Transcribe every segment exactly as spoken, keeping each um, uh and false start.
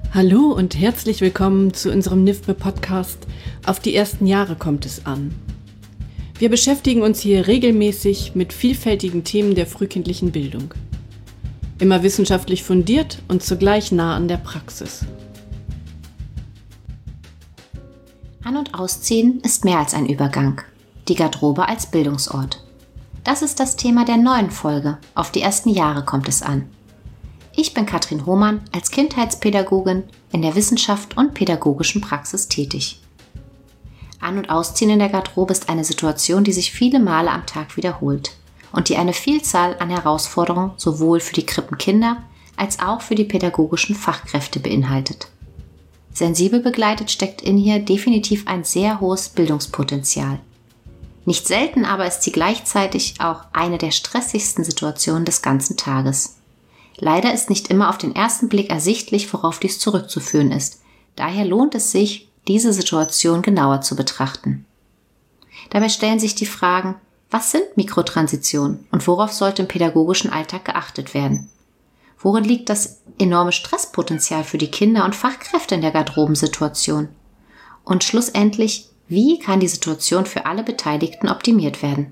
Hallo und herzlich willkommen zu unserem N I F B-Podcast Auf die ersten Jahre kommt es an. Wir beschäftigen uns hier regelmäßig mit vielfältigen Themen der frühkindlichen Bildung. Immer wissenschaftlich fundiert und zugleich nah an der Praxis. An- und Ausziehen ist mehr als ein Übergang. Die Garderobe als Bildungsort. Das ist das Thema der neuen Folge. Auf die ersten Jahre kommt es an. Ich bin Katrin Hohmann, als Kindheitspädagogin in der Wissenschaft und pädagogischen Praxis tätig. An- und Ausziehen in der Garderobe ist eine Situation, die sich viele Male am Tag wiederholt und die eine Vielzahl an Herausforderungen sowohl für die Krippenkinder als auch für die pädagogischen Fachkräfte beinhaltet. Sensibel begleitet steckt in hier definitiv ein sehr hohes Bildungspotenzial. Nicht selten aber ist sie gleichzeitig auch eine der stressigsten Situationen des ganzen Tages. Leider ist nicht immer auf den ersten Blick ersichtlich, worauf dies zurückzuführen ist. Daher lohnt es sich, diese Situation genauer zu betrachten. Dabei stellen sich die Fragen, was sind Mikrotransitionen und worauf sollte im pädagogischen Alltag geachtet werden? Worin liegt das enorme Stresspotenzial für die Kinder und Fachkräfte in der Garderobensituation? Und schlussendlich, wie kann die Situation für alle Beteiligten optimiert werden?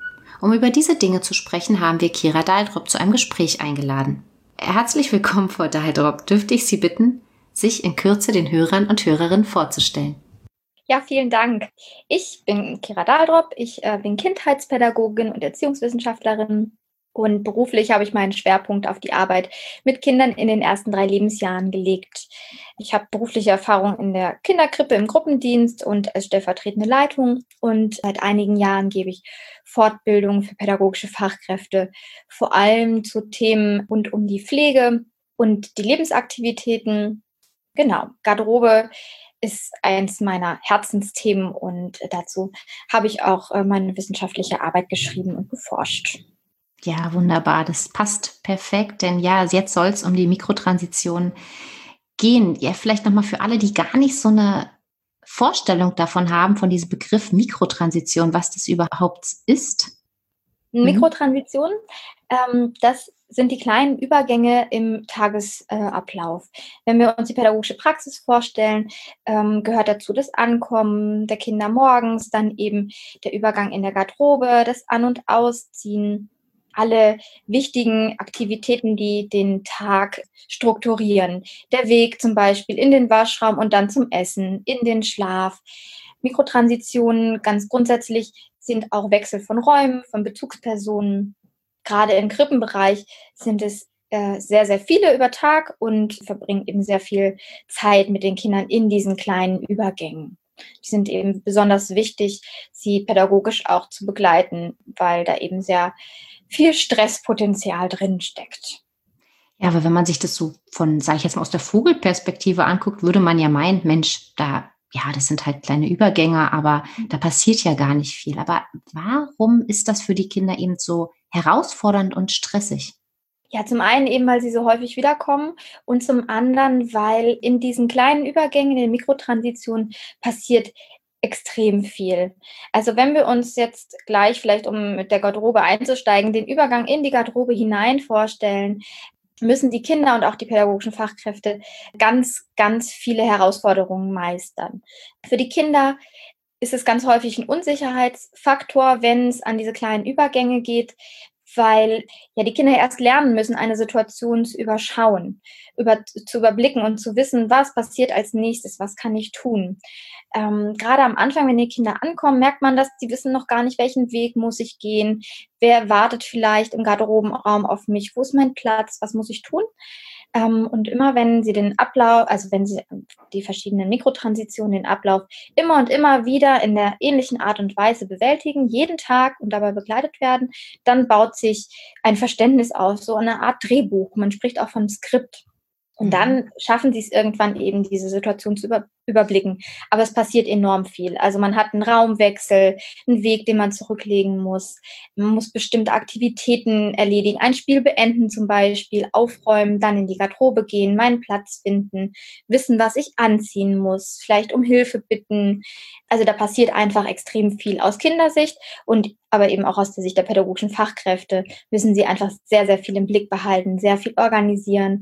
Um über diese Dinge zu sprechen, haben wir Kira Daldrup zu einem Gespräch eingeladen. Herzlich willkommen, Frau Daldrup. Dürfte ich Sie bitten, sich in Kürze den Hörern und Hörerinnen vorzustellen? Ja, vielen Dank. Ich bin Kira Daldrup. Ich äh, bin Kindheitspädagogin und Erziehungswissenschaftlerin. Und beruflich habe ich meinen Schwerpunkt auf die Arbeit mit Kindern in den ersten drei Lebensjahren gelegt. Ich habe berufliche Erfahrung in der Kinderkrippe im Gruppendienst und als stellvertretende Leitung. Und seit einigen Jahren gebe ich Fortbildung für pädagogische Fachkräfte, vor allem zu Themen rund um die Pflege und die Lebensaktivitäten. Genau, Garderobe ist eins meiner Herzensthemen und dazu habe ich auch meine wissenschaftliche Arbeit geschrieben und geforscht. Ja, wunderbar. Das passt perfekt, denn ja, jetzt soll es um die Mikrotransition gehen. Ja, vielleicht nochmal für alle, die gar nicht so eine Vorstellung davon haben, von diesem Begriff Mikrotransition, was das überhaupt ist. Mikrotransition, ähm, das sind die kleinen Übergänge im Tagesablauf. Äh, Wenn wir uns die pädagogische Praxis vorstellen, ähm, gehört dazu das Ankommen der Kinder morgens, dann eben der Übergang in der Garderobe, das An- und Ausziehen, alle wichtigen Aktivitäten, die den Tag strukturieren. Der Weg zum Beispiel in den Waschraum und dann zum Essen, in den Schlaf. Mikrotransitionen ganz grundsätzlich sind auch Wechsel von Räumen, von Bezugspersonen. Gerade im Krippenbereich sind es äh, sehr, sehr viele über Tag und verbringen eben sehr viel Zeit mit den Kindern in diesen kleinen Übergängen. Die sind eben besonders wichtig, sie pädagogisch auch zu begleiten, weil da eben sehr viel Stresspotenzial drin steckt. Ja, aber wenn man sich das so von, sage ich jetzt mal, aus der Vogelperspektive anguckt, würde man ja meinen, Mensch, da, ja, das sind halt kleine Übergänge, aber da passiert ja gar nicht viel. Aber warum ist das für die Kinder eben so herausfordernd und stressig? Ja, zum einen eben, weil sie so häufig wiederkommen und zum anderen, weil in diesen kleinen Übergängen, in den Mikrotransitionen passiert extrem viel. Also wenn wir uns jetzt gleich, vielleicht um mit der Garderobe einzusteigen, den Übergang in die Garderobe hinein vorstellen, müssen die Kinder und auch die pädagogischen Fachkräfte ganz, ganz viele Herausforderungen meistern. Für die Kinder ist es ganz häufig ein Unsicherheitsfaktor, wenn es an diese kleinen Übergänge geht, weil ja die Kinder erst lernen müssen, eine Situation zu überschauen, über, zu überblicken und zu wissen, was passiert als nächstes, was kann ich tun. Ähm, gerade am Anfang, wenn die Kinder ankommen, merkt man, dass die wissen noch gar nicht, welchen Weg muss ich gehen, wer wartet vielleicht im Garderobenraum auf mich, wo ist mein Platz, was muss ich tun? Ähm, und immer wenn sie den Ablauf, also wenn sie die verschiedenen Mikrotransitionen, den Ablauf immer und immer wieder in der ähnlichen Art und Weise bewältigen, jeden Tag und dabei begleitet werden, dann baut sich ein Verständnis auf, so eine Art Drehbuch. Man spricht auch von Skript. Und dann schaffen sie es irgendwann eben, diese Situation zu über, überblicken. Aber es passiert enorm viel. Also man hat einen Raumwechsel, einen Weg, den man zurücklegen muss. Man muss bestimmte Aktivitäten erledigen, ein Spiel beenden zum Beispiel, aufräumen, dann in die Garderobe gehen, meinen Platz finden, wissen, was ich anziehen muss, vielleicht um Hilfe bitten. Also da passiert einfach extrem viel aus Kindersicht und aber eben auch aus der Sicht der pädagogischen Fachkräfte müssen sie einfach sehr, sehr viel im Blick behalten, sehr viel organisieren.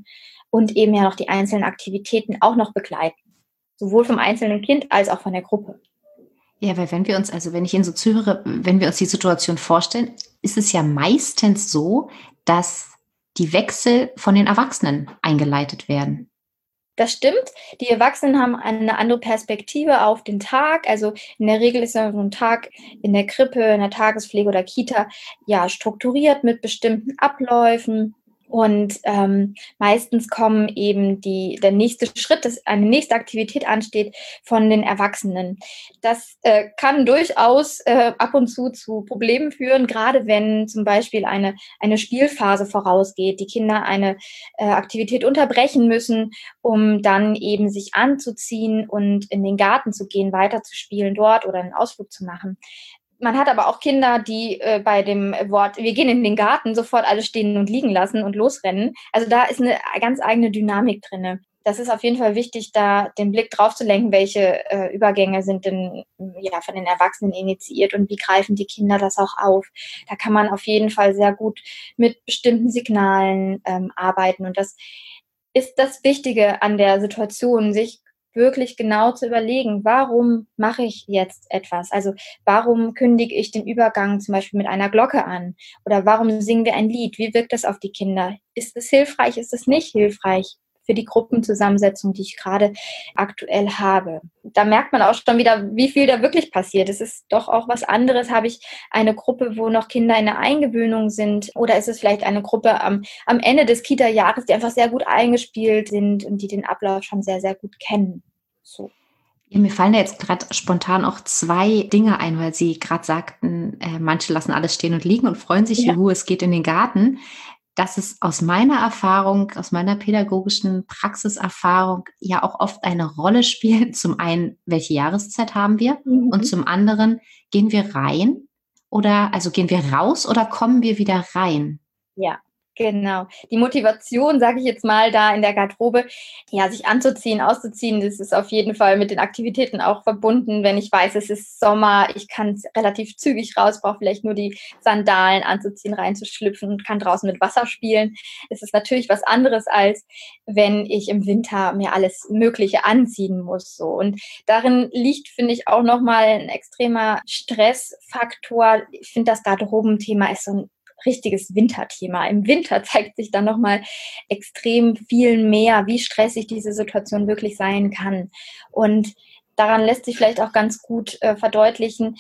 und eben ja noch die einzelnen Aktivitäten auch noch begleiten. Sowohl vom einzelnen Kind als auch von der Gruppe. Ja, weil wenn wir uns, also wenn ich Ihnen so zuhöre, wenn wir uns die Situation vorstellen, ist es ja meistens so, dass die Wechsel von den Erwachsenen eingeleitet werden. Das stimmt. Die Erwachsenen haben eine andere Perspektive auf den Tag. Also in der Regel ist ja so ein Tag in der Krippe, in der Tagespflege oder Kita ja strukturiert mit bestimmten Abläufen. Und ähm, meistens kommen eben die, der nächste Schritt, dass eine nächste Aktivität ansteht, von den Erwachsenen. Das äh, kann durchaus äh, ab und zu zu Problemen führen, gerade wenn zum Beispiel eine, eine Spielphase vorausgeht, die Kinder eine äh, Aktivität unterbrechen müssen, um dann eben sich anzuziehen und in den Garten zu gehen, weiterzuspielen dort oder einen Ausflug zu machen. Man hat aber auch Kinder, die äh, bei dem Wort, wir gehen in den Garten, sofort alles stehen und liegen lassen und losrennen. Also da ist eine ganz eigene Dynamik drin. Das ist auf jeden Fall wichtig, da den Blick drauf zu lenken, welche äh, Übergänge sind denn ja von den Erwachsenen initiiert und wie greifen die Kinder das auch auf. Da kann man auf jeden Fall sehr gut mit bestimmten Signalen ähm, arbeiten. Und das ist das Wichtige an der Situation, sich wirklich genau zu überlegen, warum mache ich jetzt etwas? Also warum kündige ich den Übergang zum Beispiel mit einer Glocke an? Oder warum singen wir ein Lied? Wie wirkt das auf die Kinder? Ist es hilfreich? Ist es nicht hilfreich für die Gruppenzusammensetzung, die ich gerade aktuell habe? Da merkt man auch schon wieder, wie viel da wirklich passiert. Es ist doch auch was anderes. Habe ich eine Gruppe, wo noch Kinder in der Eingewöhnung sind? Oder ist es vielleicht eine Gruppe am, am Ende des Kita-Jahres, die einfach sehr gut eingespielt sind und die den Ablauf schon sehr, sehr gut kennen? So. Ja, mir fallen da jetzt gerade spontan auch zwei Dinge ein, weil Sie gerade sagten, äh, manche lassen alles stehen und liegen und freuen sich, Ja. juhu, es geht in den Garten. Dass es aus meiner Erfahrung, aus meiner pädagogischen Praxiserfahrung ja auch oft eine Rolle spielt. Zum einen, welche Jahreszeit haben wir? Mhm. Und zum anderen, gehen wir rein oder, also gehen wir raus oder kommen wir wieder rein? Ja, genau. Die Motivation, sage ich jetzt mal, da in der Garderobe, ja, sich anzuziehen, auszuziehen, das ist auf jeden Fall mit den Aktivitäten auch verbunden. Wenn ich weiß, es ist Sommer, ich kann relativ zügig raus, brauche vielleicht nur die Sandalen anzuziehen, reinzuschlüpfen und kann draußen mit Wasser spielen. Es ist natürlich was anderes, als wenn ich im Winter mir alles Mögliche anziehen muss. So. Und darin liegt, finde ich, auch nochmal ein extremer Stressfaktor. Ich finde, das Garderobenthema ist so ein richtiges Winterthema. Im Winter zeigt sich dann nochmal extrem viel mehr, wie stressig diese Situation wirklich sein kann. Und daran lässt sich vielleicht auch ganz gut äh, verdeutlichen,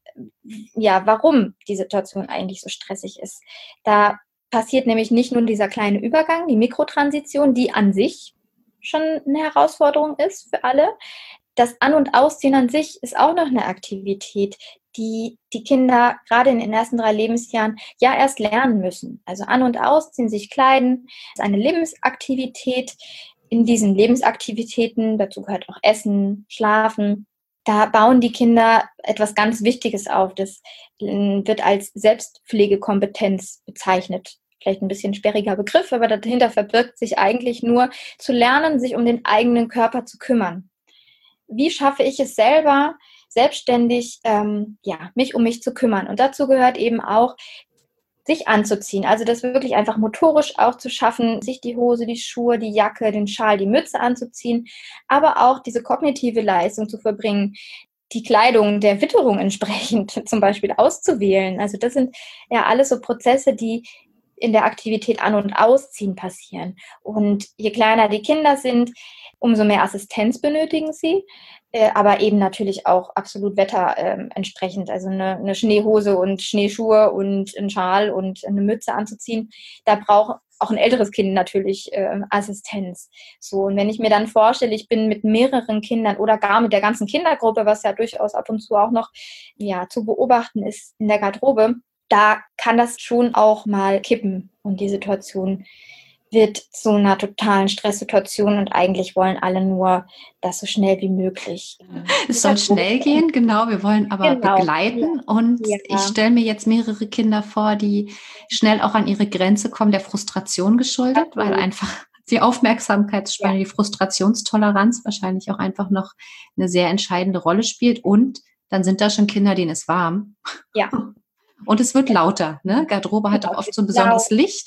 ja, warum die Situation eigentlich so stressig ist. Da passiert nämlich nicht nur dieser kleine Übergang, die Mikrotransition, die an sich schon eine Herausforderung ist für alle. Das An- und Ausziehen an sich ist auch noch eine Aktivität, die die Kinder gerade in den ersten drei Lebensjahren ja erst lernen müssen. Also An- und Ausziehen, sich kleiden, ist eine Lebensaktivität. In diesen Lebensaktivitäten, dazu gehört auch Essen, Schlafen, da bauen die Kinder etwas ganz Wichtiges auf. Das wird als Selbstpflegekompetenz bezeichnet. Vielleicht ein bisschen sperriger Begriff, aber dahinter verbirgt sich eigentlich nur zu lernen, sich um den eigenen Körper zu kümmern. Wie schaffe ich es selber, selbstständig ähm, ja, mich um mich zu kümmern? Und dazu gehört eben auch, sich anzuziehen. Also das wirklich einfach motorisch auch zu schaffen, sich die Hose, die Schuhe, die Jacke, den Schal, die Mütze anzuziehen, aber auch diese kognitive Leistung zu verbringen, die Kleidung der Witterung entsprechend zum Beispiel auszuwählen. Also das sind ja alles so Prozesse, die in der Aktivität An- und Ausziehen passieren. Und je kleiner die Kinder sind, umso mehr Assistenz benötigen sie, äh, aber eben natürlich auch absolut Wetter äh, entsprechend. Also eine, eine Schneehose und Schneeschuhe und einen Schal und eine Mütze anzuziehen, da braucht auch ein älteres Kind natürlich äh, Assistenz. So, und wenn ich mir dann vorstelle, ich bin mit mehreren Kindern oder gar mit der ganzen Kindergruppe, was ja durchaus ab und zu auch noch ja, zu beobachten ist in der Garderobe, da kann das schon auch mal kippen und die Situation wird zu einer totalen Stresssituation und eigentlich wollen alle nur das so schnell wie möglich. Es soll schnell gehen, genau, wir wollen aber Genau. begleiten Ja. und Ja. ich stelle mir jetzt mehrere Kinder vor, die schnell auch an ihre Grenze kommen, der Frustration geschuldet, Absolut. weil einfach die Aufmerksamkeitsspanne, Ja. die Frustrationstoleranz wahrscheinlich auch einfach noch eine sehr entscheidende Rolle spielt und dann sind da schon Kinder, denen ist warm. Ja. Und es wird lauter, ne? Garderobe hat auch oft so ein besonderes Licht.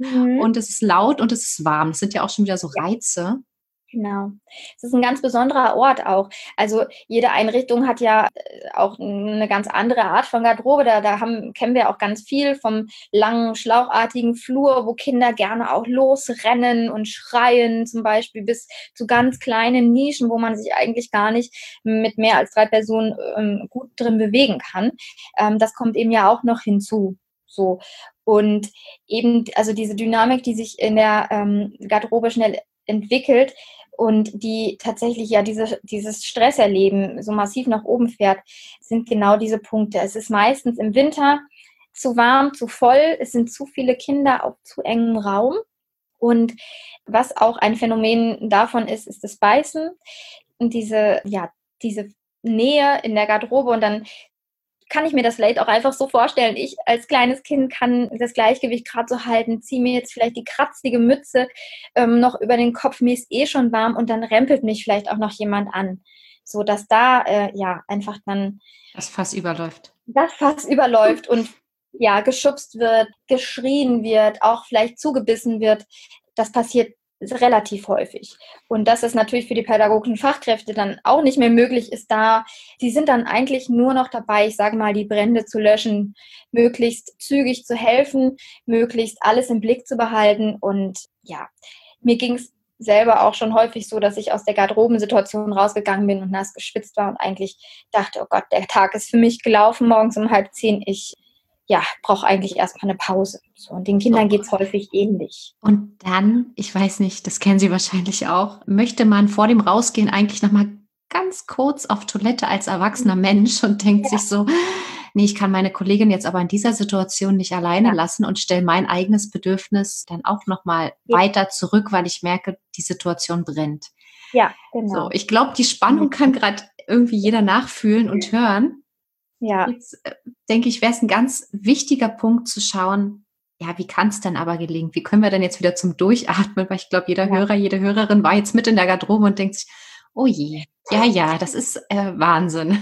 Mhm. Und es ist laut und es ist warm. Das sind ja auch schon wieder so Ja. Reize. Genau. Es ist ein ganz besonderer Ort auch. Also jede Einrichtung hat ja äh, auch eine ganz andere Art von Garderobe. Da, da haben, kennen wir auch ganz viel vom langen, schlauchartigen Flur, wo Kinder gerne auch losrennen und schreien zum Beispiel, bis zu ganz kleinen Nischen, wo man sich eigentlich gar nicht mit mehr als drei Personen ähm, gut drin bewegen kann. Ähm, das kommt eben ja auch noch hinzu. So. Und eben, also diese Dynamik, die sich in der ähm, Garderobe schnell entwickelt, und die tatsächlich ja diese, dieses Stresserleben so massiv nach oben fährt, sind genau diese Punkte. Es ist meistens im Winter zu warm, zu voll, es sind zu viele Kinder auf zu engem Raum. Und was auch ein Phänomen davon ist, ist das Beißen und diese, ja, diese Nähe in der Garderobe. Und dann kann ich mir das vielleicht auch einfach so vorstellen. Ich als kleines Kind kann das Gleichgewicht gerade so halten, ziehe mir jetzt vielleicht die kratzige Mütze ähm, noch über den Kopf, mir ist eh schon warm und dann rempelt mich vielleicht auch noch jemand an. So dass da äh, ja einfach dann Das Fass überläuft. das Fass überläuft und ja, geschubst wird, geschrien wird, auch vielleicht zugebissen wird. Das passiert relativ häufig. Und dass es natürlich für die pädagogischen Fachkräfte dann auch nicht mehr möglich ist, da, die sind dann eigentlich nur noch dabei, ich sage mal, die Brände zu löschen, möglichst zügig zu helfen, möglichst alles im Blick zu behalten. Und ja, mir ging es selber auch schon häufig so, dass ich aus der Garderobensituation rausgegangen bin und nass geschwitzt war und eigentlich dachte, oh Gott, der Tag ist für mich gelaufen, morgens um halb zehn, ich ja, brauche eigentlich erstmal eine Pause. So, und den Kindern geht es häufig ähnlich. Und dann, ich weiß nicht, das kennen Sie wahrscheinlich auch, möchte man vor dem Rausgehen eigentlich nochmal ganz kurz auf Toilette als erwachsener Mensch und denkt ja. sich so, nee, ich kann meine Kollegin jetzt aber in dieser Situation nicht alleine ja. lassen und stelle mein eigenes Bedürfnis dann auch nochmal ja. weiter zurück, weil ich merke, die Situation brennt. Ja, genau. So, ich glaube, die Spannung kann gerade irgendwie jeder nachfühlen und hören. Ja. Jetzt äh, denke ich, wäre es ein ganz wichtiger Punkt zu schauen, ja, wie kann es denn aber gelingen? Wie können wir denn jetzt wieder zum Durchatmen? Weil ich glaube, jeder ja. Hörer, jede Hörerin war jetzt mit in der Garderobe und denkt sich, oh je, ja, ja, das ist äh, Wahnsinn.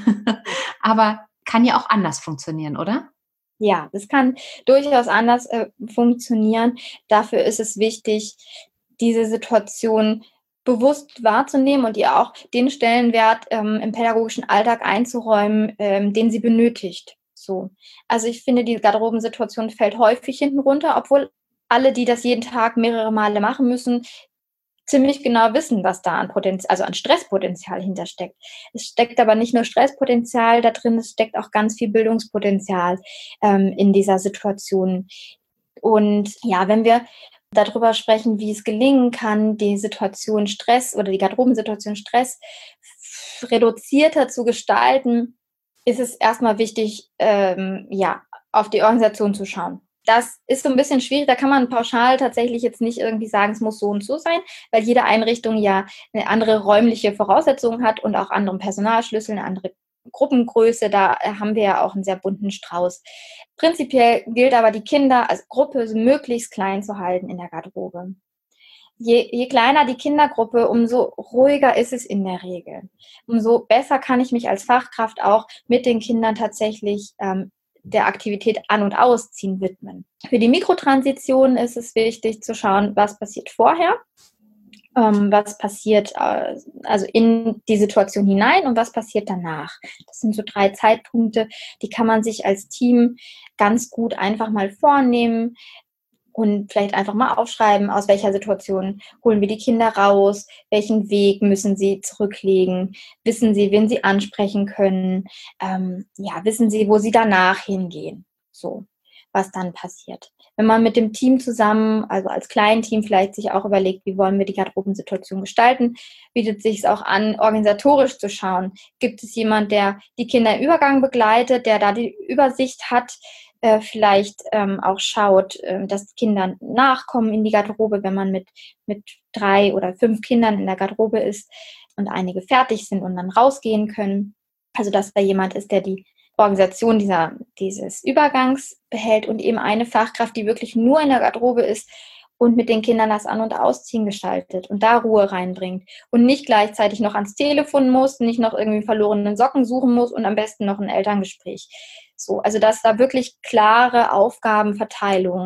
Aber kann ja auch anders funktionieren, oder? Ja, das kann durchaus anders äh, funktionieren. Dafür ist es wichtig, diese Situation bewusst wahrzunehmen und ihr auch den Stellenwert ähm, im pädagogischen Alltag einzuräumen, ähm, den sie benötigt. So. Also ich finde, die Garderobensituation fällt häufig hinten runter, obwohl alle, die das jeden Tag mehrere Male machen müssen, ziemlich genau wissen, was da an Potenzial, also an Stresspotenzial hintersteckt. Es steckt aber nicht nur Stresspotenzial da drin, es steckt auch ganz viel Bildungspotenzial ähm, in dieser Situation. Und ja, wenn wir darüber sprechen, wie es gelingen kann, die Situation Stress oder die Garderobensituation Stress reduzierter zu gestalten, ist es erstmal wichtig, ähm, ja, auf die Organisation zu schauen. Das ist so ein bisschen schwierig, da kann man pauschal tatsächlich jetzt nicht irgendwie sagen, es muss so und so sein, weil jede Einrichtung ja eine andere räumliche Voraussetzung hat und auch anderen Personalschlüssel, eine andere Gruppengröße, da haben wir ja auch einen sehr bunten Strauß. Prinzipiell gilt aber, die Kinder als Gruppe so möglichst klein zu halten in der Garderobe. Je, je kleiner die Kindergruppe, umso ruhiger ist es in der Regel. Umso besser kann ich mich als Fachkraft auch mit den Kindern tatsächlich ähm, der Aktivität an- und ausziehen widmen. Für die Mikrotransition ist es wichtig zu schauen, was passiert vorher, ähm, was passiert äh, also in die Situation hinein und was passiert danach. Das sind so drei Zeitpunkte, die kann man sich als Team ganz gut einfach mal vornehmen und vielleicht einfach mal aufschreiben, aus welcher Situation holen wir die Kinder raus, welchen Weg müssen sie zurücklegen, wissen sie, wen sie ansprechen können, ähm, ja, wissen sie, wo sie danach hingehen, so, was dann passiert. Wenn man mit dem Team zusammen, also als Kleinteam vielleicht sich auch überlegt, wie wollen wir die Garderobensituation gestalten, bietet sich es auch an, organisatorisch zu schauen. Gibt es jemand, der die Kinder im Übergang begleitet, der da die Übersicht hat, äh, vielleicht ähm, auch schaut, äh, dass die Kinder nachkommen in die Garderobe, wenn man mit, mit drei oder fünf Kindern in der Garderobe ist und einige fertig sind und dann rausgehen können. Also dass da jemand ist, der die Organisation dieser, dieses Übergangs behält und eben eine Fachkraft, die wirklich nur in der Garderobe ist und mit den Kindern das An- und Ausziehen gestaltet und da Ruhe reinbringt und nicht gleichzeitig noch ans Telefon muss, nicht noch irgendwie verlorenen Socken suchen muss und am besten noch ein Elterngespräch. So, also dass da wirklich klare Aufgabenverteilung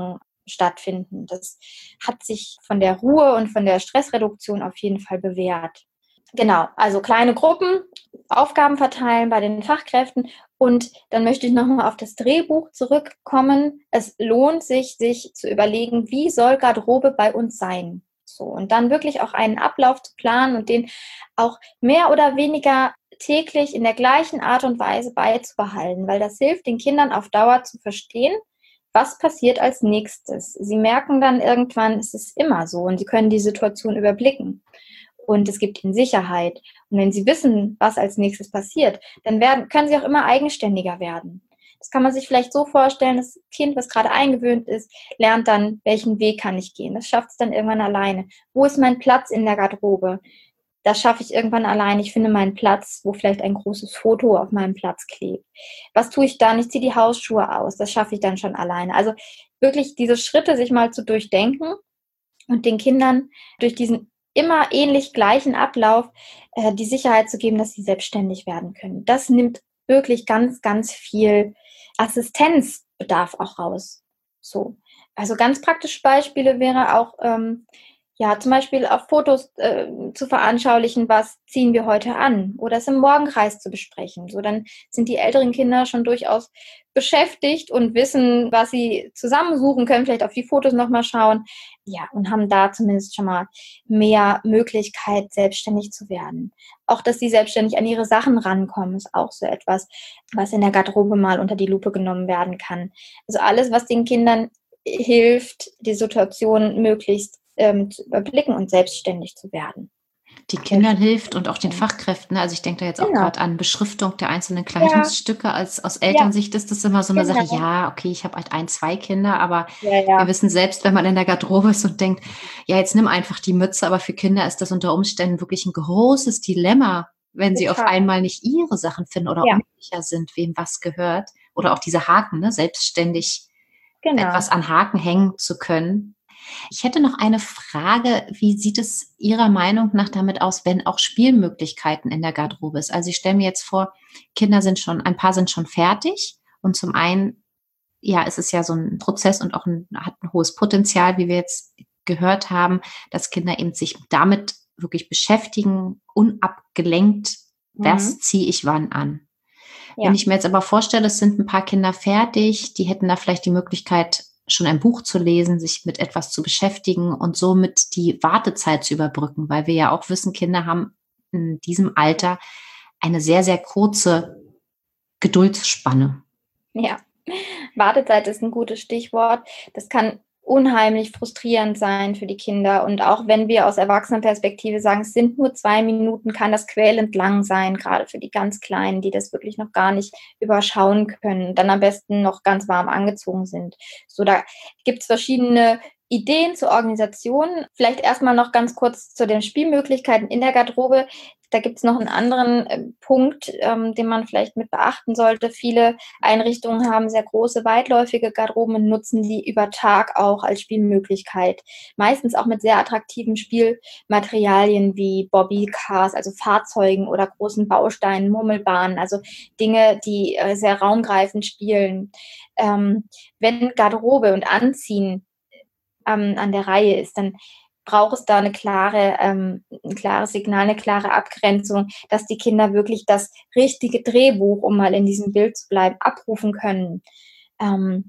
stattfinden. Das hat sich von der Ruhe und von der Stressreduktion auf jeden Fall bewährt. Genau, also kleine Gruppen, Aufgaben verteilen bei den Fachkräften. Und dann möchte ich nochmal auf das Drehbuch zurückkommen. Es lohnt sich, sich zu überlegen, wie soll Garderobe bei uns sein? So, und dann wirklich auch einen Ablauf zu planen und den auch mehr oder weniger täglich in der gleichen Art und Weise beizubehalten, weil das hilft den Kindern auf Dauer zu verstehen, was passiert als nächstes. Sie merken dann irgendwann, es ist immer so und sie können die Situation überblicken. Und es gibt ihnen Sicherheit. Und wenn sie wissen, was als nächstes passiert, dann werden, können sie auch immer eigenständiger werden. Das kann man sich vielleicht so vorstellen, das Kind, was gerade eingewöhnt ist, lernt dann, welchen Weg kann ich gehen. Das schafft es dann irgendwann alleine. Wo ist mein Platz in der Garderobe? Das schaffe ich irgendwann alleine. Ich finde meinen Platz, wo vielleicht ein großes Foto auf meinem Platz klebt. Was tue ich dann? Ich ziehe die Hausschuhe aus. Das schaffe ich dann schon alleine. Also wirklich diese Schritte sich mal zu durchdenken und den Kindern durch diesen immer ähnlich gleichen Ablauf äh, die Sicherheit zu geben, dass sie selbstständig werden können. Das nimmt wirklich ganz, ganz viel Assistenzbedarf auch raus. So. Also ganz praktische Beispiele wäre auch, ähm, ja, zum Beispiel auf Fotos äh, zu veranschaulichen, was ziehen wir heute an oder es im Morgenkreis zu besprechen. So, dann sind die älteren Kinder schon durchaus beschäftigt und wissen, was sie zusammensuchen können, vielleicht auf die Fotos nochmal schauen, ja, und haben da zumindest schon mal mehr Möglichkeit, selbstständig zu werden. Auch, dass sie selbstständig an ihre Sachen rankommen, ist auch so etwas, was in der Garderobe mal unter die Lupe genommen werden kann. Also alles, was den Kindern hilft, die Situation möglichst ähm, zu überblicken und selbstständig zu werden. Die Kindern hilft und auch den Fachkräften. Also ich denke da jetzt auch Genau. gerade an Beschriftung der einzelnen Kleidungsstücke. Ja. Als aus Elternsicht ja. ist das immer so eine genau. Sache, ja, okay, ich habe halt ein, zwei Kinder, aber ja, ja. wir wissen selbst, wenn man in der Garderobe ist und denkt, ja, jetzt nimm einfach die Mütze, aber für Kinder ist das unter Umständen wirklich ein großes Dilemma, wenn sie Total. auf einmal nicht ihre Sachen finden oder ja. unsicher sind, wem was gehört. Oder auch diese Haken, ne, selbstständig genau. etwas an Haken hängen zu können. Ich hätte noch eine Frage, wie sieht es Ihrer Meinung nach damit aus, wenn auch Spielmöglichkeiten in der Garderobe ist? Also ich stelle mir jetzt vor, Kinder sind schon, ein paar sind schon fertig und zum einen, ja, es ist ja so ein Prozess und auch ein, hat ein hohes Potenzial, wie wir jetzt gehört haben, dass Kinder eben sich damit wirklich beschäftigen, unabgelenkt, mhm. was ziehe ich wann an? Ja. Wenn ich mir jetzt aber vorstelle, es sind ein paar Kinder fertig, die hätten da vielleicht die Möglichkeit, schon ein Buch zu lesen, sich mit etwas zu beschäftigen und somit die Wartezeit zu überbrücken, weil wir ja auch wissen, Kinder haben in diesem Alter eine sehr, sehr kurze Geduldsspanne. Ja, Wartezeit ist ein gutes Stichwort. Das kann unheimlich frustrierend sein für die Kinder. Und auch wenn wir aus Erwachsenenperspektive sagen, es sind nur zwei Minuten, kann das quälend lang sein, gerade für die ganz Kleinen, die das wirklich noch gar nicht überschauen können, dann am besten noch ganz warm angezogen sind. So, da gibt es verschiedene Ideen zur Organisation. Vielleicht erstmal noch ganz kurz zu den Spielmöglichkeiten in der Garderobe. Da gibt es noch einen anderen äh, Punkt, ähm, den man vielleicht mit beachten sollte. Viele Einrichtungen haben sehr große, weitläufige Garderoben und nutzen die über Tag auch als Spielmöglichkeit. Meistens auch mit sehr attraktiven Spielmaterialien wie Bobbycars, also Fahrzeugen oder großen Bausteinen, Murmelbahnen, also Dinge, die äh, sehr raumgreifend spielen. Ähm, wenn Garderobe und Anziehen ähm, an der Reihe ist, dann braucht es da eine klare, ähm, ein klares Signal, eine klare Abgrenzung, dass die Kinder wirklich das richtige Drehbuch, um mal in diesem Bild zu bleiben, abrufen können. Ähm,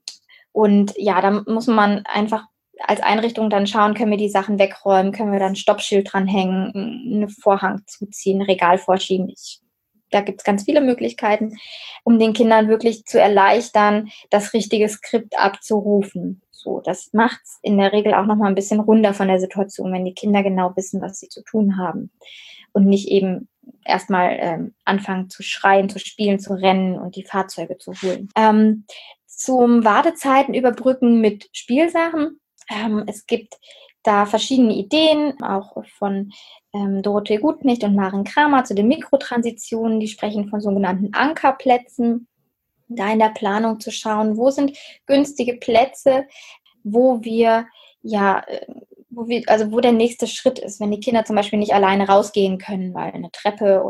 und ja, da muss man einfach als Einrichtung dann schauen, können wir die Sachen wegräumen, können wir dann ein Stoppschild dranhängen, einen Vorhang zuziehen, ein Regal vorschieben. Ich, da gibt es ganz viele Möglichkeiten, um den Kindern wirklich zu erleichtern, das richtige Skript abzurufen. So, das macht es in der Regel auch nochmal ein bisschen runder von der Situation, wenn die Kinder genau wissen, was sie zu tun haben und nicht eben erstmal ähm, anfangen zu schreien, zu spielen, zu rennen und die Fahrzeuge zu holen. Ähm, zum Wartezeiten überbrücken mit Spielsachen. Ähm, es gibt da verschiedene Ideen, auch von ähm, Dorothee Gutknecht und Maren Kramer zu den Mikrotransitionen. Die sprechen von sogenannten Ankerplätzen. Da in der Planung zu schauen, wo sind günstige Plätze, wo wir, ja, wo wir, also wo der nächste Schritt ist, wenn die Kinder zum Beispiel nicht alleine rausgehen können, weil eine Treppe oder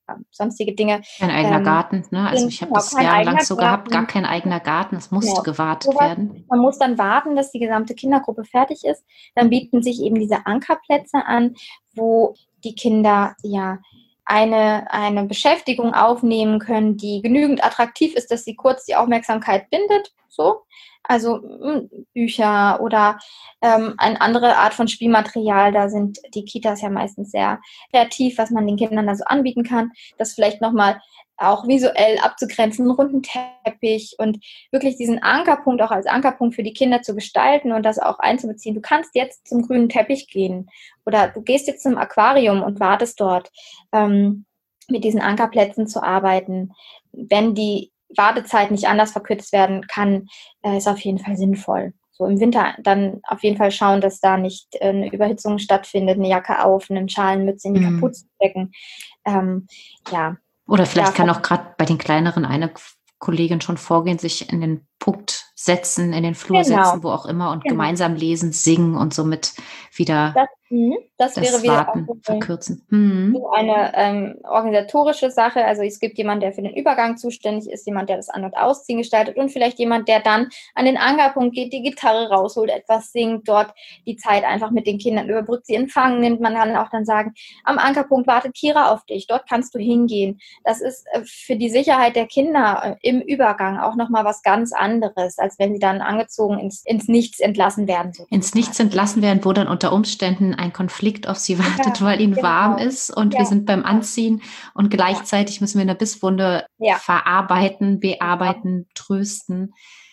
sonstige Dinge. Kein eigener ähm, Garten, ne? Also ich habe das jahrelang so gehabt, gar kein eigener Garten, es musste Ja, gewartet sowas. werden. Man muss dann warten, dass die gesamte Kindergruppe fertig ist. Dann bieten sich eben diese Ankerplätze an, wo die Kinder ja eine, eine Beschäftigung aufnehmen können, die genügend attraktiv ist, dass sie kurz die Aufmerksamkeit bindet. So. Also mh, Bücher oder ähm, eine andere Art von Spielmaterial. Da sind die Kitas ja meistens sehr kreativ, was man den Kindern da so anbieten kann. Das vielleicht nochmal auch visuell abzugrenzen, einen runden Teppich und wirklich diesen Ankerpunkt auch als Ankerpunkt für die Kinder zu gestalten und das auch einzubeziehen. Du kannst jetzt zum grünen Teppich gehen oder du gehst jetzt zum Aquarium und wartest dort, ähm, mit diesen Ankerplätzen zu arbeiten. Wenn die Wartezeit nicht anders verkürzt werden kann, äh, ist auf jeden Fall sinnvoll. So im Winter dann auf jeden Fall schauen, dass da nicht äh, eine Überhitzung stattfindet, eine Jacke auf, eine Schalenmütze in die Mhm. Kapuze stecken. Ähm, ja, Oder vielleicht Ja, kann auch gerade bei den kleineren eine Kollegin schon vorgehen, sich in den Punkt setzen, in den Flur Genau. setzen, wo auch immer und Genau. gemeinsam lesen, singen und somit wieder Das, mhm, das wäre das wieder auch Warten so eine, verkürzen. Mhm. so eine ähm, organisatorische Sache. Also es gibt jemanden, der für den Übergang zuständig ist, jemand, der das An- und Ausziehen gestaltet und vielleicht jemand, der dann an den Ankerpunkt geht, die Gitarre rausholt, etwas singt, dort die Zeit einfach mit den Kindern überbrückt, sie in Empfang nimmt. Man kann auch dann sagen, am Ankerpunkt wartet Kira auf dich, dort kannst du hingehen. Das ist äh, für die Sicherheit der Kinder äh, im Übergang auch nochmal was ganz anderes, als wenn sie dann angezogen ins, ins Nichts entlassen werden. Sozusagen. Ins Nichts entlassen werden, wo dann unter Umständen ein Konflikt auf sie wartet, Ja, weil ihnen genau. warm ist und Ja. wir sind beim Anziehen und gleichzeitig müssen wir eine Bisswunde Ja. verarbeiten, bearbeiten, trösten.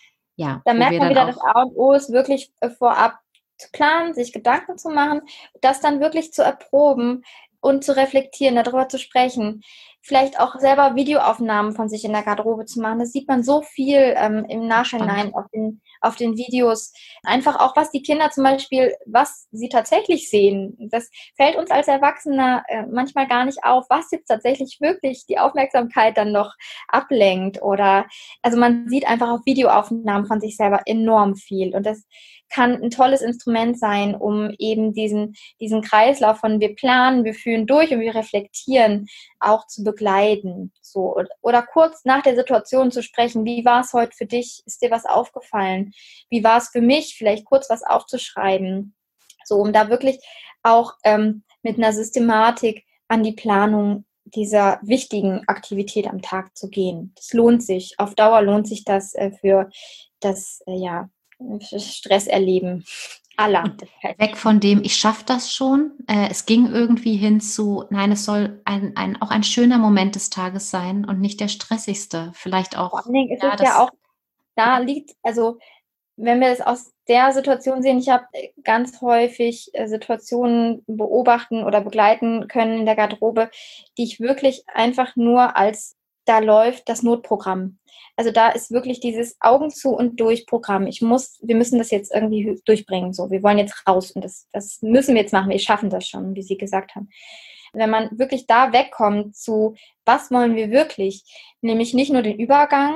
Ja, Da wo merkt wir man dann wieder, auch das A und O ist wirklich äh, vorab zu planen, sich Gedanken zu machen, das dann wirklich zu erproben und zu reflektieren, darüber zu sprechen. Vielleicht auch selber Videoaufnahmen von sich in der Garderobe zu machen. Das sieht man so viel ähm, im Nachhinein auf den, auf den Videos. Einfach auch, was die Kinder zum Beispiel, was sie tatsächlich sehen. Das fällt uns als Erwachsener äh, manchmal gar nicht auf, was jetzt tatsächlich wirklich die Aufmerksamkeit dann noch ablenkt. Oder also man sieht einfach auf Videoaufnahmen von sich selber enorm viel. Und das kann ein tolles Instrument sein, um eben diesen, diesen Kreislauf von wir planen, wir fühlen durch und wir reflektieren auch zu begleiten. So. Oder kurz nach der Situation zu sprechen, wie war es heute für dich? Ist dir was aufgefallen? Wie war es für mich? Vielleicht kurz was aufzuschreiben. So, um da wirklich auch ähm, mit einer Systematik an die Planung dieser wichtigen Aktivität am Tag zu gehen. Das lohnt sich. Auf Dauer lohnt sich das äh, für das, äh, ja, Stresserleben aller. Und weg von dem, ich schaffe das schon. Äh, es ging irgendwie hin zu, nein, es soll ein, ein, auch ein schöner Moment des Tages sein und nicht der stressigste. Vielleicht auch. Vor allen Dingen ist Ja, es das, ja auch, da liegt, also wenn wir das aus der Situation sehen, ich habe ganz häufig äh, Situationen beobachten oder begleiten können in der Garderobe, die ich wirklich einfach nur als, da läuft das Notprogramm. Also da ist wirklich dieses Augen zu und durch Programm. Ich muss, wir müssen das jetzt irgendwie durchbringen. So, wir wollen jetzt raus und das, das müssen wir jetzt machen. Wir schaffen das schon, wie Sie gesagt haben. Wenn man wirklich da wegkommt zu, was wollen wir wirklich? Nämlich nicht nur den Übergang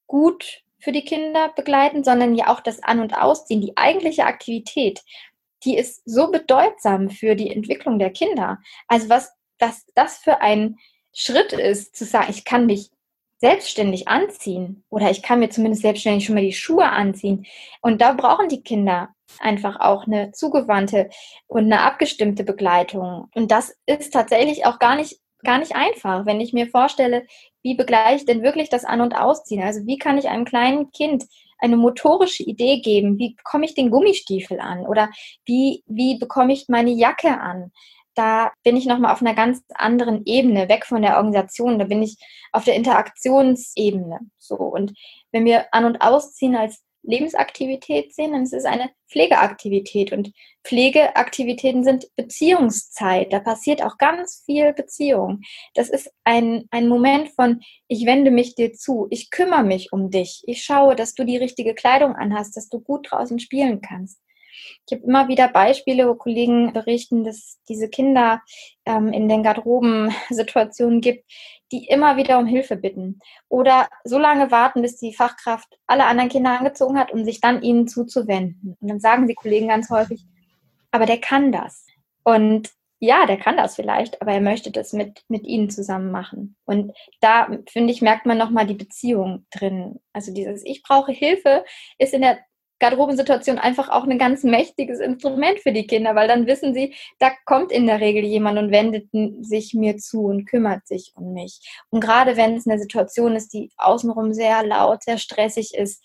gut für die Kinder begleiten, sondern ja auch das An- und Ausziehen, die eigentliche Aktivität, die ist so bedeutsam für die Entwicklung der Kinder. Also was, was das für ein Schritt ist, zu sagen, ich kann mich selbstständig anziehen oder ich kann mir zumindest selbstständig schon mal die Schuhe anziehen. Und da brauchen die Kinder einfach auch eine zugewandte und eine abgestimmte Begleitung. Und das ist tatsächlich auch gar nicht, gar nicht einfach, wenn ich mir vorstelle, wie begleite ich denn wirklich das An- und Ausziehen? Also wie kann ich einem kleinen Kind eine motorische Idee geben? Wie bekomme ich den Gummistiefel an? Oder wie, wie bekomme ich meine Jacke an? Da bin ich nochmal auf einer ganz anderen Ebene, weg von der Organisation. Da bin ich auf der Interaktionsebene. So. Und wenn wir An- und Ausziehen als Lebensaktivität sehen, dann ist es eine Pflegeaktivität. Und Pflegeaktivitäten sind Beziehungszeit. Da passiert auch ganz viel Beziehung. Das ist ein, ein Moment von, ich wende mich dir zu, ich kümmere mich um dich, ich schaue, dass du die richtige Kleidung anhast, dass du gut draußen spielen kannst. Ich habe immer wieder Beispiele, wo Kollegen berichten, dass es diese Kinder ähm, in den Garderobensituationen gibt, die immer wieder um Hilfe bitten oder so lange warten, bis die Fachkraft alle anderen Kinder angezogen hat, um sich dann ihnen zuzuwenden. Und dann sagen die Kollegen ganz häufig, aber der kann das. Und ja, der kann das vielleicht, aber er möchte das mit, mit ihnen zusammen machen. Und da, finde ich, merkt man nochmal die Beziehung drin. Also dieses Ich brauche Hilfe ist in der Garderobensituation einfach auch ein ganz mächtiges Instrument für die Kinder, weil dann wissen sie, da kommt in der Regel jemand und wendet sich mir zu und kümmert sich um mich. Und gerade wenn es eine Situation ist, die außenrum sehr laut, sehr stressig ist,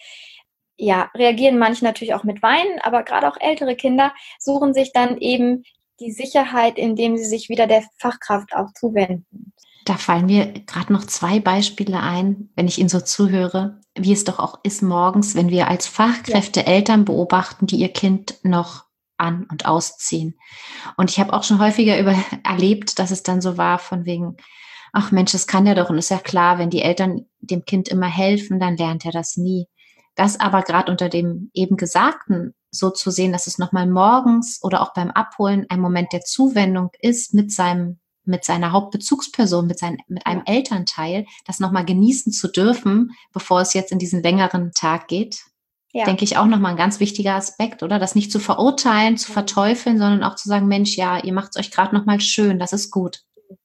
ja, reagieren manche natürlich auch mit Weinen, aber gerade auch ältere Kinder suchen sich dann eben die Sicherheit, indem sie sich wieder der Fachkraft auch zuwenden. Da fallen mir gerade noch zwei Beispiele ein, wenn ich Ihnen so zuhöre, wie es doch auch ist morgens, wenn wir als Fachkräfte ja. Eltern beobachten, die ihr Kind noch an- und ausziehen. Und ich habe auch schon häufiger über erlebt, dass es dann so war von wegen, ach Mensch, das kann ja doch. Und ist ja klar, wenn die Eltern dem Kind immer helfen, dann lernt er das nie. Das aber gerade unter dem eben Gesagten so zu sehen, dass es nochmal morgens oder auch beim Abholen ein Moment der Zuwendung ist mit seinem, mit seiner Hauptbezugsperson, mit seinem, mit einem ja. Elternteil, das nochmal genießen zu dürfen, bevor es jetzt in diesen längeren Tag geht, ja. denke ich auch nochmal ein ganz wichtiger Aspekt, oder? Das nicht zu verurteilen, zu verteufeln, sondern auch zu sagen, Mensch, ja, ihr macht es euch gerade nochmal schön, das ist gut.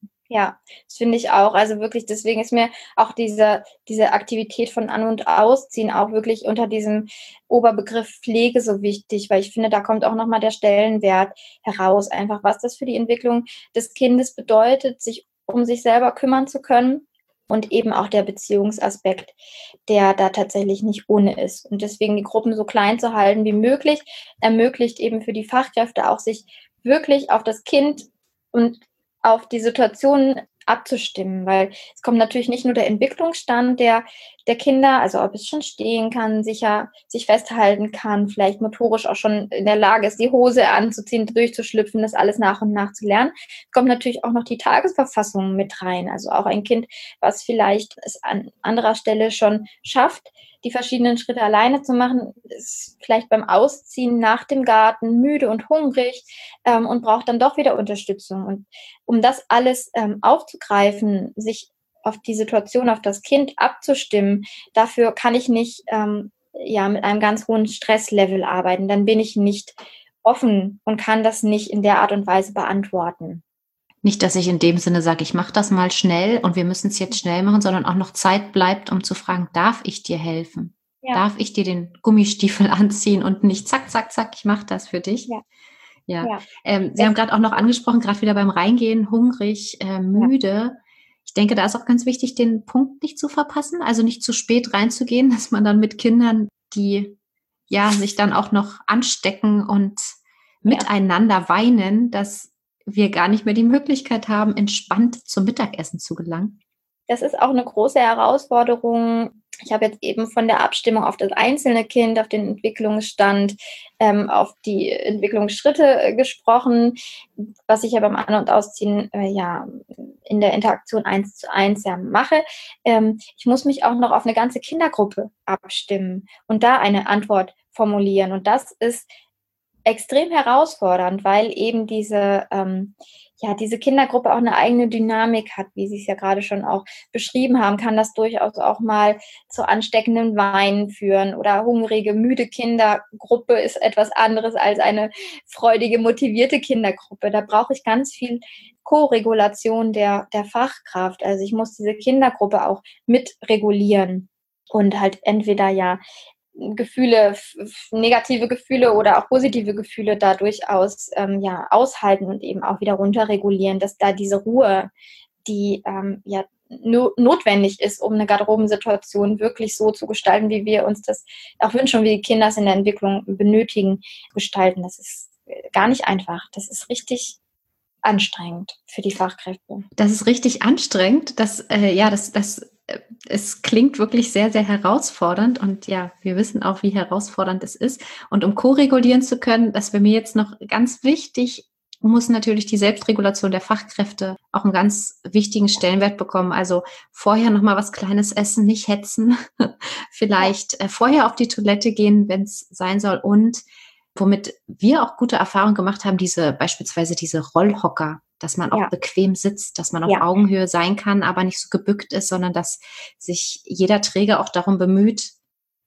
Ja, das finde ich auch. Also wirklich, deswegen ist mir auch diese, diese Aktivität von An- und Ausziehen auch wirklich unter diesem Oberbegriff Pflege so wichtig, weil ich finde, da kommt auch nochmal der Stellenwert heraus, einfach was das für die Entwicklung des Kindes bedeutet, sich um sich selber kümmern zu können und eben auch der Beziehungsaspekt, der da tatsächlich nicht ohne ist. Und deswegen die Gruppen so klein zu halten wie möglich, ermöglicht eben für die Fachkräfte auch, sich wirklich auf das Kind und auf die Situation abzustimmen, weil es kommt natürlich nicht nur der Entwicklungsstand der, der Kinder, also ob es schon stehen kann, sicher sich festhalten kann, vielleicht motorisch auch schon in der Lage ist, die Hose anzuziehen, durchzuschlüpfen, das alles nach und nach zu lernen. Es kommt natürlich auch noch die Tagesverfassung mit rein, also auch ein Kind, was vielleicht es an anderer Stelle schon schafft, die verschiedenen Schritte alleine zu machen, ist vielleicht beim Ausziehen nach dem Garten müde und hungrig ähm, und braucht dann doch wieder Unterstützung. Und um das alles ähm, aufzugreifen, sich auf die Situation, auf das Kind abzustimmen, dafür kann ich nicht ähm, ja, mit einem ganz hohen Stresslevel arbeiten. Dann bin ich nicht offen und kann das nicht in der Art und Weise beantworten. Nicht, dass ich in dem Sinne sage, ich mache das mal schnell und wir müssen es jetzt schnell machen, sondern auch noch Zeit bleibt, um zu fragen, darf ich dir helfen? Ja. Darf ich dir den Gummistiefel anziehen und nicht zack, zack, zack, ich mache das für dich? Ja. Ja. ja. Ähm, Sie es haben gerade auch noch angesprochen, gerade wieder beim Reingehen, hungrig, äh, müde. Ja. Ich denke, da ist auch ganz wichtig, den Punkt nicht zu verpassen, also nicht zu spät reinzugehen, dass man dann mit Kindern, die ja sich dann auch noch anstecken und miteinander ja. weinen, dass wir gar nicht mehr die Möglichkeit haben, entspannt zum Mittagessen zu gelangen. Das ist auch eine große Herausforderung. Ich habe jetzt eben von der Abstimmung auf das einzelne Kind, auf den Entwicklungsstand, ähm, auf die Entwicklungsschritte äh, gesprochen, was ich ja beim An- und Ausziehen äh, ja in der Interaktion eins zu eins ja mache. Ähm, ich muss mich auch noch auf eine ganze Kindergruppe abstimmen und da eine Antwort formulieren. Und das ist extrem herausfordernd, weil eben diese, ähm, ja, diese Kindergruppe auch eine eigene Dynamik hat, wie Sie es ja gerade schon auch beschrieben haben, kann das durchaus auch mal zu ansteckenden Weinen führen oder hungrige, müde Kindergruppe ist etwas anderes als eine freudige, motivierte Kindergruppe. Da brauche ich ganz viel Koregulation der, der Fachkraft. Also ich muss diese Kindergruppe auch mitregulieren und halt entweder ja Gefühle, f- negative Gefühle oder auch positive Gefühle da durchaus ähm, ja, aushalten und eben auch wieder runterregulieren, dass da diese Ruhe, die ähm, ja no- notwendig ist, um eine Garderobensituation wirklich so zu gestalten, wie wir uns das auch wünschen, wie die Kinder es in der Entwicklung benötigen, gestalten. Das ist gar nicht einfach. Das ist richtig anstrengend für die Fachkräfte. Das ist richtig anstrengend. Das, äh, ja, das, das, äh, es klingt wirklich sehr, sehr herausfordernd. Und ja, wir wissen auch, wie herausfordernd es ist. Und um ko-regulieren zu können, das wäre mir jetzt noch ganz wichtig, muss natürlich die Selbstregulation der Fachkräfte auch einen ganz wichtigen Stellenwert bekommen. Also vorher noch mal was Kleines essen, nicht hetzen. Vielleicht äh, vorher auf die Toilette gehen, wenn es sein soll. Und womit wir auch gute Erfahrungen gemacht haben, diese beispielsweise diese Rollhocker, dass man auch ja. bequem sitzt, dass man auf ja. Augenhöhe sein kann, aber nicht so gebückt ist, sondern dass sich jeder Träger auch darum bemüht,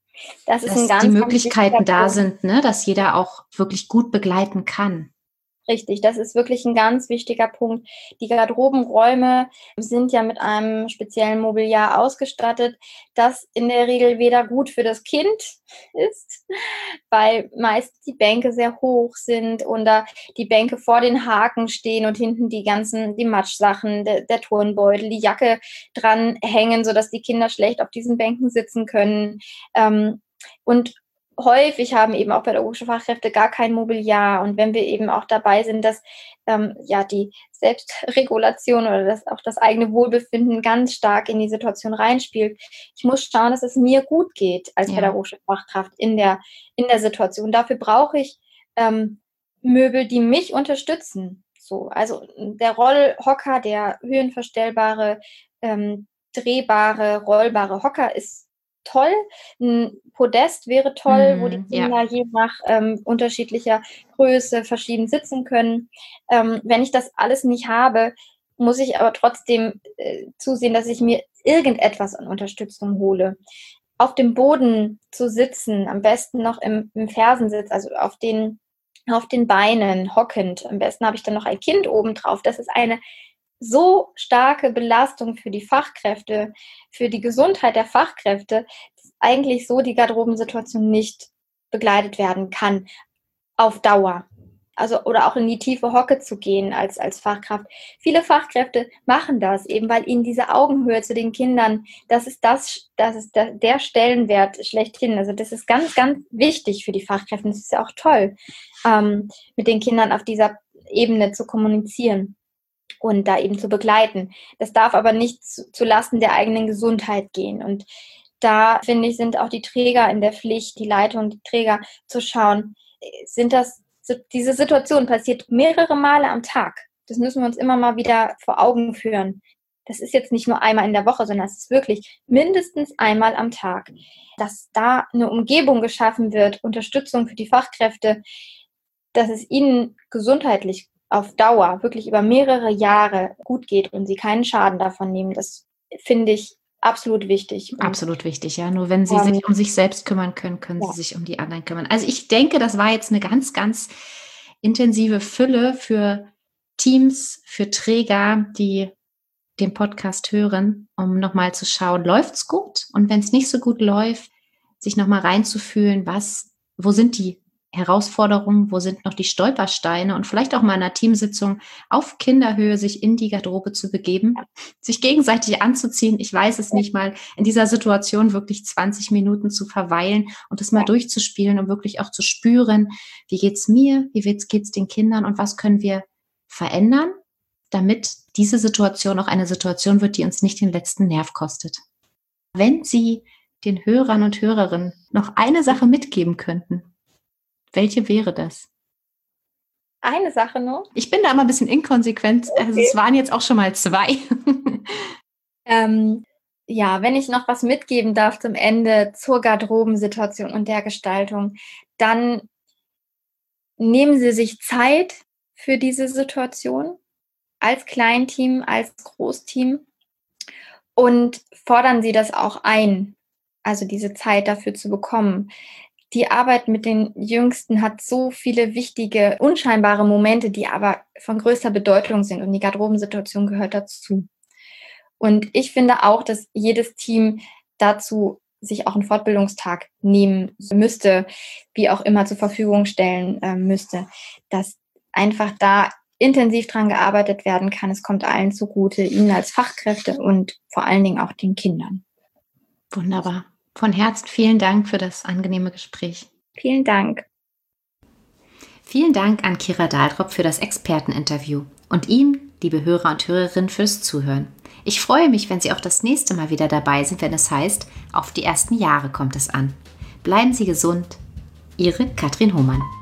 das ist dass ein ganz, die Möglichkeiten ganz da sind, ne, dass jeder auch wirklich gut begleiten kann. Richtig, das ist wirklich ein ganz wichtiger Punkt. Die Garderobenräume sind ja mit einem speziellen Mobiliar ausgestattet, das in der Regel weder gut für das Kind ist, weil meist die Bänke sehr hoch sind oder die Bänke vor den Haken stehen und hinten die ganzen, die Matschsachen, der, der Turnbeutel, die Jacke dran hängen, sodass die Kinder schlecht auf diesen Bänken sitzen können. Ähm, und häufig haben eben auch pädagogische Fachkräfte gar kein Mobiliar. Und wenn wir eben auch dabei sind, dass ähm, ja die Selbstregulation oder das, auch das eigene Wohlbefinden ganz stark in die Situation reinspielt, ich muss schauen, dass es mir gut geht als ja. pädagogische Fachkraft in der, in der Situation. Dafür brauche ich ähm, Möbel, die mich unterstützen. So, also der Rollhocker, der höhenverstellbare, ähm, drehbare, rollbare Hocker ist toll. Ein Podest wäre toll, mm, wo die Kinder ja. je nach ähm, unterschiedlicher Größe verschieden sitzen können. Ähm, wenn ich das alles nicht habe, muss ich aber trotzdem äh, zusehen, dass ich mir irgendetwas an Unterstützung hole. Auf dem Boden zu sitzen, am besten noch im, im Fersensitz, also auf den, auf den Beinen, hockend. Am besten habe ich dann noch ein Kind oben drauf. Das ist eine so starke Belastung für die Fachkräfte, für die Gesundheit der Fachkräfte, dass eigentlich so die Garderobensituation nicht begleitet werden kann auf Dauer. Also, oder auch in die tiefe Hocke zu gehen als, als Fachkraft. Viele Fachkräfte machen das eben, weil ihnen diese Augenhöhe zu den Kindern, das ist das, das ist der, der Stellenwert schlechthin. Also das ist ganz, ganz wichtig für die Fachkräfte. Das ist ja auch toll, ähm, mit den Kindern auf dieser Ebene zu kommunizieren und da eben zu begleiten. Das darf aber nicht zu, zu Lasten der eigenen Gesundheit gehen. Und da, finde ich, sind auch die Träger in der Pflicht, die Leitung, die Träger, zu schauen, sind das, diese Situation passiert mehrere Male am Tag. Das müssen wir uns immer mal wieder vor Augen führen. Das ist jetzt nicht nur einmal in der Woche, sondern es ist wirklich mindestens einmal am Tag. Dass da eine Umgebung geschaffen wird, Unterstützung für die Fachkräfte, dass es ihnen gesundheitlich auf Dauer, wirklich über mehrere Jahre gut geht und sie keinen Schaden davon nehmen, das finde ich absolut wichtig. Und absolut wichtig, ja. Nur wenn sie ähm, sich um sich selbst kümmern können, können ja. sie sich um die anderen kümmern. Also ich denke, das war jetzt eine ganz, ganz intensive Fülle für Teams, für Träger, die den Podcast hören, um nochmal zu schauen, läuft's gut? Und wenn es nicht so gut läuft, sich nochmal reinzufühlen, was, wo sind die Herausforderungen, wo sind noch die Stolpersteine und vielleicht auch mal in einer Teamsitzung auf Kinderhöhe sich in die Garderobe zu begeben, sich gegenseitig anzuziehen, ich weiß es nicht, mal in dieser Situation wirklich zwanzig Minuten zu verweilen und das mal durchzuspielen, um wirklich auch zu spüren, wie geht's mir, wie geht's den Kindern und was können wir verändern, damit diese Situation auch eine Situation wird, die uns nicht den letzten Nerv kostet. Wenn Sie den Hörern und Hörerinnen noch eine Sache mitgeben könnten, welche wäre das? Eine Sache noch? Ich bin da immer ein bisschen inkonsequent. Okay. Also es waren jetzt auch schon mal zwei. ähm, ja, wenn ich noch was mitgeben darf zum Ende zur Garderobensituation und der Gestaltung, dann nehmen Sie sich Zeit für diese Situation als Kleinteam, als Großteam und fordern Sie das auch ein, also diese Zeit dafür zu bekommen. Die Arbeit mit den Jüngsten hat so viele wichtige, unscheinbare Momente, die aber von größter Bedeutung sind und die Garderobensituation gehört dazu. Und ich finde auch, dass jedes Team dazu sich auch einen Fortbildungstag nehmen müsste, wie auch immer zur Verfügung stellen äh, müsste, dass einfach da intensiv dran gearbeitet werden kann. Es kommt allen zugute, Ihnen als Fachkräfte und vor allen Dingen auch den Kindern. Wunderbar. Von Herzen vielen Dank für das angenehme Gespräch. Vielen Dank. Vielen Dank an Kira Dahltrop für das Experteninterview und Ihnen, liebe Hörer und Hörerinnen, fürs Zuhören. Ich freue mich, wenn Sie auch das nächste Mal wieder dabei sind, wenn es heißt, auf die ersten Jahre kommt es an. Bleiben Sie gesund. Ihre Katrin Hohmann.